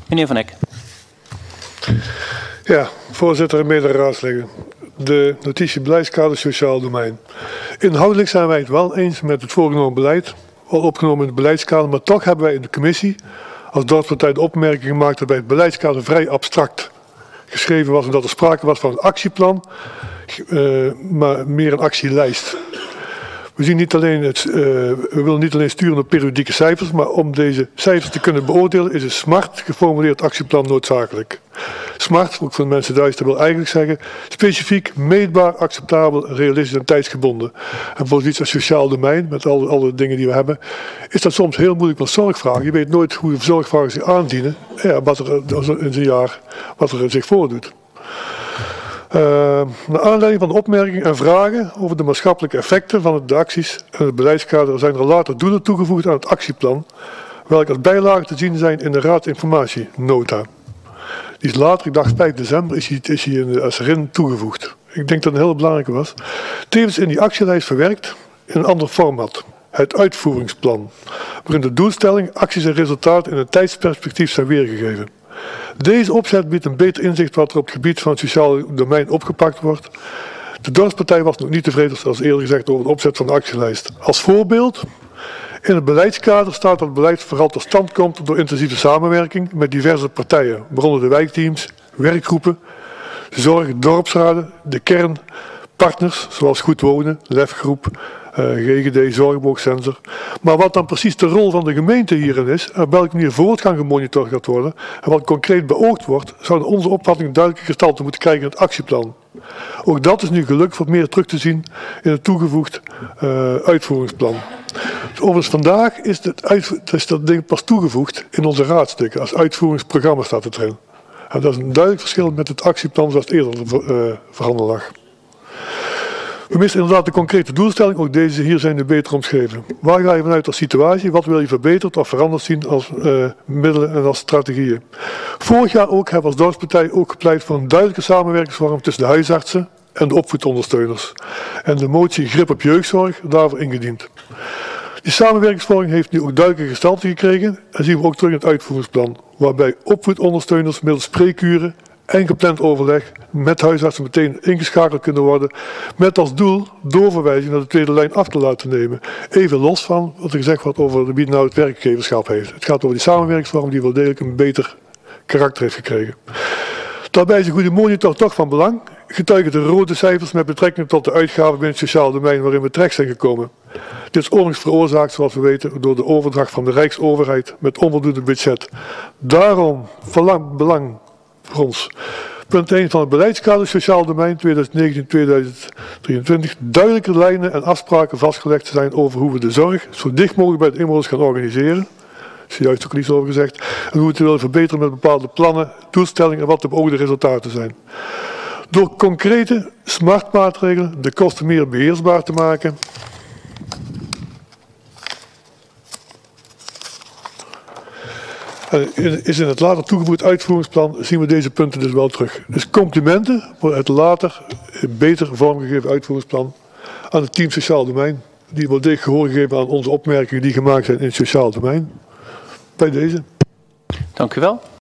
Meneer Van Eck. Ja, voorzitter en mederaadsleden. De notitie beleidskader sociaal domein. Inhoudelijk zijn wij het wel eens met het voorgenomen beleid, al opgenomen in het beleidskader, maar toch hebben wij in de commissie als dorpspartij de opmerking gemaakt dat bij het beleidskader vrij abstract geschreven was en dat er sprake was van een actieplan, maar meer een actielijst. We willen niet alleen sturen op periodieke cijfers, maar om deze cijfers te kunnen beoordelen is een SMART geformuleerd actieplan noodzakelijk. SMART, ook voor de mensen thuis, dat wil eigenlijk zeggen specifiek, meetbaar, acceptabel, realistisch en tijdsgebonden. En voor iets als sociaal domein, met alle dingen die we hebben, is dat soms heel moeilijk met zorgvragen. Je weet nooit hoe zorgvragen zich aandienen, wat er in zijn jaar zich voordoet. Naar aanleiding van de opmerkingen en vragen over de maatschappelijke effecten van de acties en het beleidskader zijn er later doelen toegevoegd aan het actieplan, welke als bijlage te zien zijn in de raadinformatienota. Die is later, ik dacht 5 december, is hij als erin toegevoegd. Ik denk dat het een heel belangrijke was. Tevens in die actielijst verwerkt in een ander format. Het uitvoeringsplan, waarin de doelstelling, acties en resultaten in een tijdsperspectief zijn weergegeven. Deze opzet biedt een beter inzicht wat er op het gebied van het sociale domein opgepakt wordt. De dorpspartij was nog niet tevreden, zoals eerder gezegd, over de opzet van de actielijst. Als voorbeeld, in het beleidskader staat dat het beleid vooral tot stand komt door intensieve samenwerking met diverse partijen, waaronder de wijkteams, werkgroepen, zorg, dorpsraden, de kern, partners zoals Goed Wonen, LEF-groep, GGD, Zorgbogsensor. Maar wat dan precies de rol van de gemeente hierin is, en op welke manier voortgang gemonitord gaat worden en wat concreet beoogd wordt, zou onze opvatting duidelijke gestalte moeten krijgen in het actieplan. Ook dat is nu gelukt voor meer terug te zien in het toegevoegd uitvoeringsplan. Dus overigens vandaag is dat ding pas toegevoegd in onze raadstukken. Als uitvoeringsprogramma staat het erin. En dat is een duidelijk verschil met het actieplan zoals het eerder voorhanden lag. We missen inderdaad de concrete doelstelling, ook deze hier zijn nu beter omschreven. Waar ga je vanuit als situatie, wat wil je verbeterd of veranderd zien als middelen en als strategieën? Vorig jaar ook hebben we als dorpspartij ook gepleit voor een duidelijke samenwerkingsvorm tussen de huisartsen en de opvoedondersteuners. En de motie grip op jeugdzorg daarvoor ingediend. Die samenwerkingsvorming heeft nu ook duidelijke gestalte gekregen en zien we ook terug in het uitvoeringsplan, waarbij opvoedondersteuners middels spreekuren en gepland overleg met huisartsen meteen ingeschakeld kunnen worden, met als doel doorverwijzing naar de tweede lijn af te laten nemen. Even los van wat er gezegd wordt over wie nou het werkgeverschap heeft. Het gaat over die samenwerkingsvorm die wel degelijk een beter karakter heeft gekregen. Daarbij is een goede monitor toch van belang. Getuigen de rode cijfers met betrekking tot de uitgaven binnen het sociaal domein waarin we terecht zijn gekomen. Dit is overigens veroorzaakt, zoals we weten, door de overdracht van de Rijksoverheid met onvoldoende budget. Daarom belang voor ons. Punt 1 van het beleidskader sociaal domein 2019-2023 duidelijke lijnen en afspraken vastgelegd te zijn over hoe we de zorg zo dicht mogelijk bij de inwoners gaan organiseren. Er is juist ook al iets over gezegd. En hoe we het willen verbeteren met bepaalde plannen, doelstellingen en wat de beoogde resultaten zijn. Door concrete smart maatregelen de kosten meer beheersbaar te maken. Is in het later toegevoegd uitvoeringsplan zien we deze punten dus wel terug. Dus complimenten voor het later beter vormgegeven uitvoeringsplan aan het team sociaal domein. Die wordt dik gehoor gegeven aan onze opmerkingen die gemaakt zijn in het sociaal domein. Bij deze. Dank u wel.